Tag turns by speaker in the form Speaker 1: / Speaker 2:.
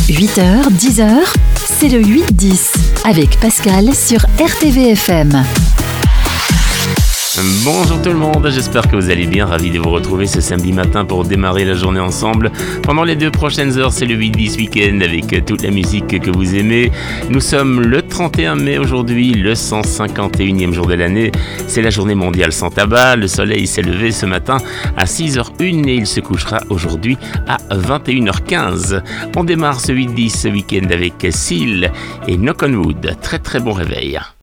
Speaker 1: 8h, 10h, c'est le 8-10 avec Pascal sur RTVFM.
Speaker 2: Bonjour tout le monde, j'espère que vous allez bien, ravi de vous retrouver ce samedi matin pour démarrer la journée ensemble. Pendant les 2 prochaines heures, c'est le 8-10 week-end avec toute la musique que vous aimez. Nous sommes le 31 mai aujourd'hui, le 151e jour de l'année. C'est la journée mondiale sans tabac. Le soleil s'est levé ce matin à 6h01 et il se couchera aujourd'hui à 21h15. On démarre ce 8-10 week-end avec Seal et Knock on Wood. Très très bon réveil.